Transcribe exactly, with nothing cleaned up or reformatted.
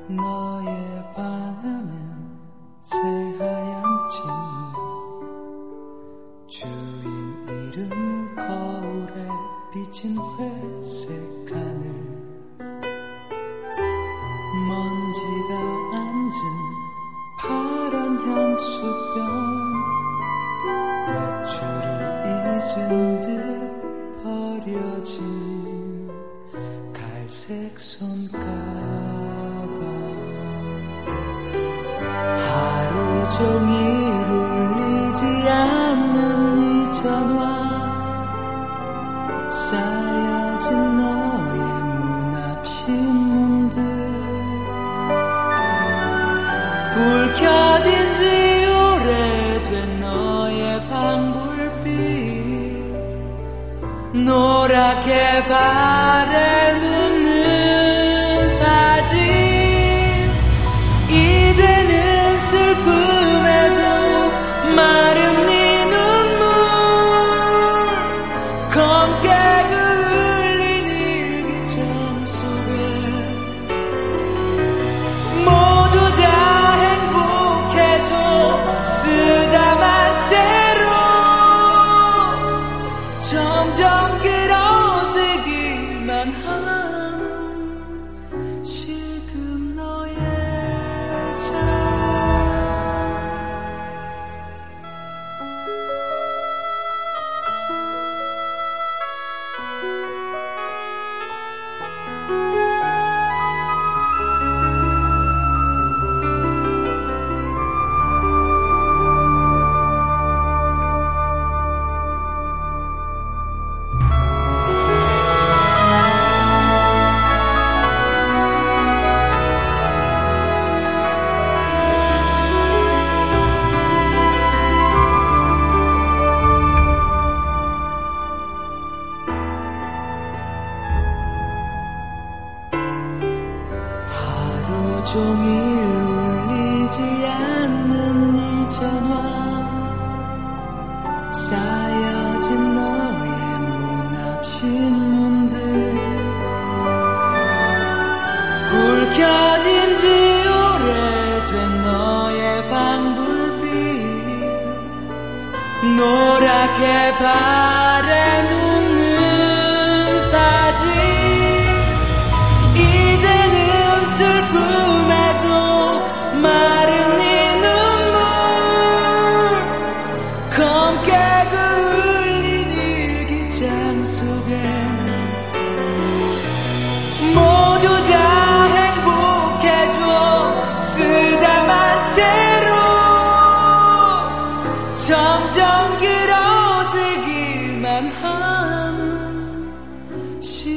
너의 방 안은 새하얀 침묵 주인 이름 거울에 비친 회색 하늘 먼지가 앉은 파란 향수병 외출을 잊은 듯 버려진 갈색 손가락 하루 종일 울리지 않는 이 전화 쌓여진 너의 문 앞 신문들 불 켜진 지 오래된 너의 방불빛 노랗게 발에 눕는 사진 이제는 슬픔에도 마른 네 눈물 검게 그을린 일기장 속에 모두 다 행복해져 쓰다만 채로 점점 길어지기만 하는 지금 너의 삶 종일 울리지 않는 이 전화 쌓여진 너의 문 앞 신문들 불 켜진 지 오래된 너의 방불빛 노랗게 발에 눕는 사진 이제는 슬픔에도 마른 네 눈물 검게 그을린 일기장 속에 모두 다 행복해져 쓰다만 채로 점점 길어지기만 하는 시